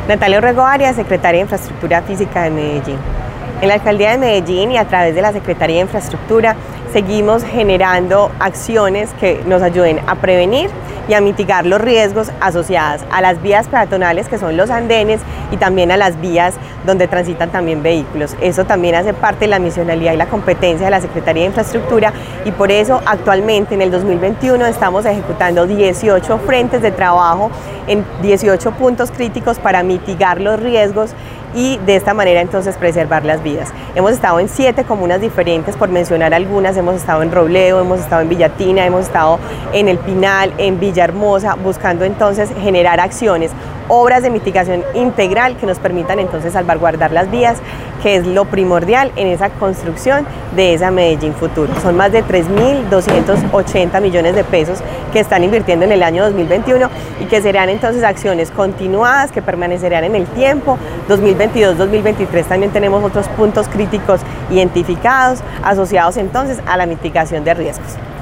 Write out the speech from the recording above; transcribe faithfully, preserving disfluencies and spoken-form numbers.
Natalia Orrego Arias, secretaria de Infraestructura Física de Medellín. En la Alcaldía de Medellín y a través de la Secretaría de Infraestructura seguimos generando acciones que nos ayuden a prevenir y a mitigar los riesgos asociados a las vías peatonales, que son los andenes, y también a las vías donde transitan también vehículos. Eso también hace parte de la misionalidad y la competencia de la Secretaría de Infraestructura, y por eso actualmente en el dos mil veintiuno estamos ejecutando dieciocho frentes de trabajo en dieciocho puntos críticos para mitigar los riesgos y de esta manera entonces preservar las vidas. Hemos estado en siete comunas diferentes, por mencionar algunas. Hemos estado en Robledo, hemos estado en Villatina, hemos estado en El Pinal, en Villahermosa, buscando entonces generar acciones, obras de mitigación integral que nos permitan entonces salvaguardar las vías, que es lo primordial en esa construcción de esa Medellín futuro. Son más de tres mil doscientos ochenta millones de pesos que están invirtiendo en el año dos mil veintiuno y que serán entonces acciones continuadas que permanecerán en el tiempo. dos mil veintidós dos mil veintitrés también tenemos otros puntos críticos identificados, asociados entonces a la mitigación de riesgos.